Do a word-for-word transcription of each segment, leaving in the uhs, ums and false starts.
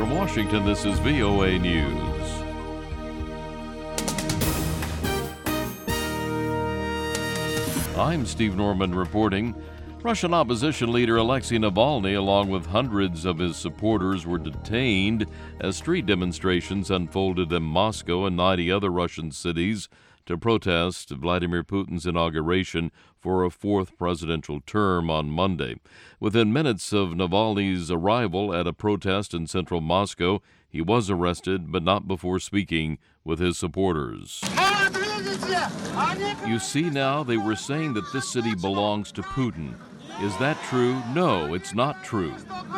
From Washington, this is V O A News. I'm Steve Norman reporting. Russian opposition leader Alexei Navalny, along with hundreds of his supporters, were detained as street demonstrations unfolded in Moscow and ninety other Russian cities to protest Vladimir Putin's inauguration for a fourth presidential term on Monday. Within minutes of Navalny's arrival at a protest in central Moscow, he was arrested, but not before speaking with his supporters. You see now, they were saying that this city belongs to Putin. Is that true? No, it's not true.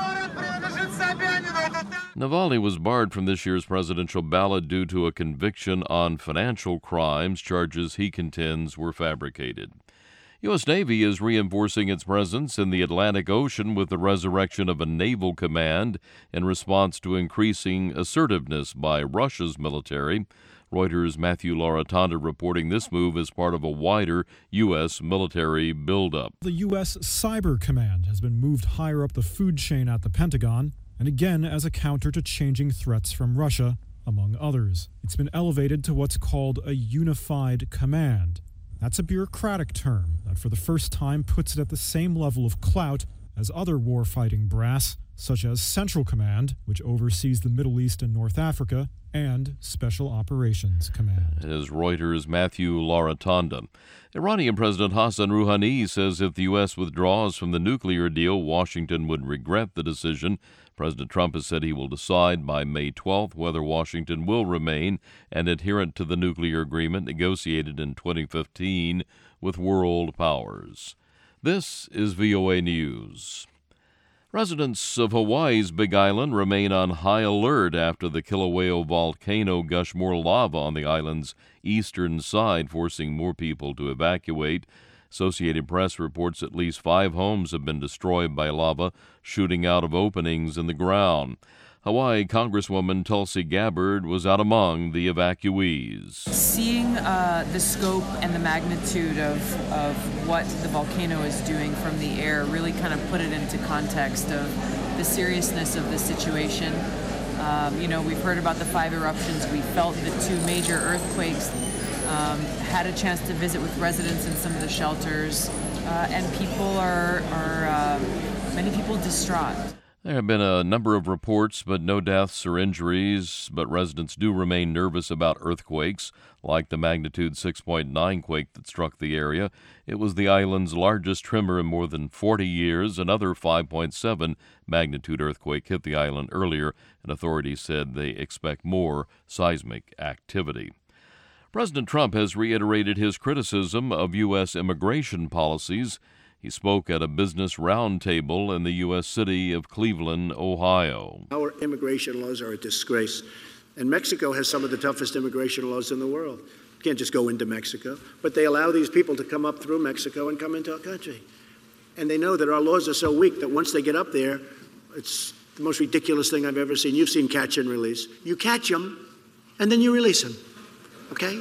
Navalny was barred from this year's presidential ballot due to a conviction on financial crimes, charges he contends were fabricated. U S. Navy is reinforcing its presence in the Atlantic Ocean with the resurrection of a naval command in response to increasing assertiveness by Russia's military. Reuters' Matthew Laratanda reporting this move as part of a wider U S military buildup. The U S. Cyber Command has been moved higher up the food chain at the Pentagon, and again as a counter to changing threats from Russia, among others. It's been elevated to what's called a unified command. That's a bureaucratic term that for the first time puts it at the same level of clout as other warfighting brass, such as Central Command, which oversees the Middle East and North Africa, and Special Operations Command. As Reuters' Matthew Laratanda. Iranian President Hassan Rouhani says if the U S withdraws from the nuclear deal, Washington would regret the decision. President Trump has said he will decide by May twelfth whether Washington will remain an adherent to the nuclear agreement negotiated in twenty fifteen with world powers. This is V O A News. Residents of Hawaii's Big Island remain on high alert after the Kilauea volcano gushed more lava on the island's eastern side, forcing more people to evacuate. Associated Press reports at least five homes have been destroyed by lava shooting out of openings in the ground. Hawaii Congresswoman Tulsi Gabbard was out among the evacuees. Seeing uh, the scope and the magnitude of, of what the volcano is doing from the air really kind of put it into context of the seriousness of the situation. Um, you know, we've heard about the five eruptions. We felt the two major earthquakes. Um, had a chance to visit with residents in some of the shelters, uh, and people are, are uh, many people distraught. There have been a number of reports, but no deaths or injuries, but residents do remain nervous about earthquakes, like the magnitude six point nine quake that struck the area. It was the island's largest tremor in more than forty years. Another five point seven magnitude earthquake hit the island earlier, and authorities said they expect more seismic activity. President Trump has reiterated his criticism of U S immigration policies. He spoke at a business roundtable in the U S city of Cleveland, Ohio. Our immigration laws are a disgrace, and Mexico has some of the toughest immigration laws in the world. You can't just go into Mexico, but they allow these people to come up through Mexico and come into our country. And they know that our laws are so weak that once they get up there, it's the most ridiculous thing I've ever seen. You've seen catch and release. You catch them, and then you release them. Okay?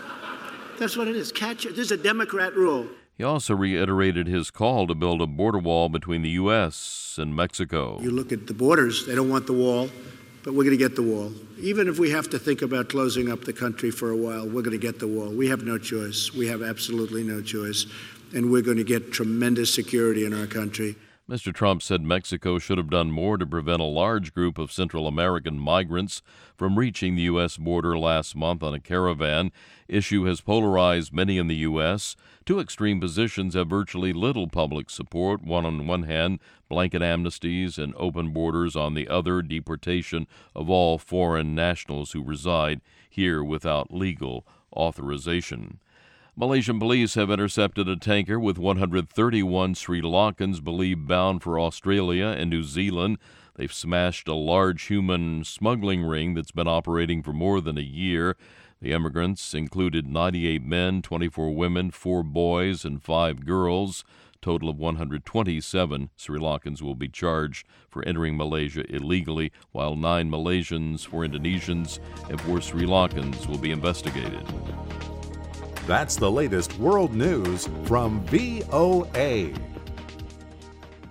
That's what it is. Catch it. This is a Democrat rule. He also reiterated his call to build a border wall between the U S and Mexico. You look at the borders, they don't want the wall, but we're going to get the wall. Even if we have to think about closing up the country for a while, we're going to get the wall. We have no choice. We have absolutely no choice. And we're going to get tremendous security in our country. Mister Trump said Mexico should have done more to prevent a large group of Central American migrants from reaching the U S border last month on a caravan. Issue has polarized many in the U S. Two extreme positions have virtually little public support. One on one hand, blanket amnesties and open borders. On the other, deportation of all foreign nationals who reside here without legal authorization. Malaysian police have intercepted a tanker with one hundred thirty-one Sri Lankans believed bound for Australia and New Zealand. They've smashed a large human smuggling ring that's been operating for more than a year. The immigrants included ninety-eight men, twenty-four women, four boys, and five girls. Total of one hundred twenty-seven Sri Lankans will be charged for entering Malaysia illegally, while nine Malaysians, four Indonesians, and four Sri Lankans will be investigated. That's the latest world news from V O A.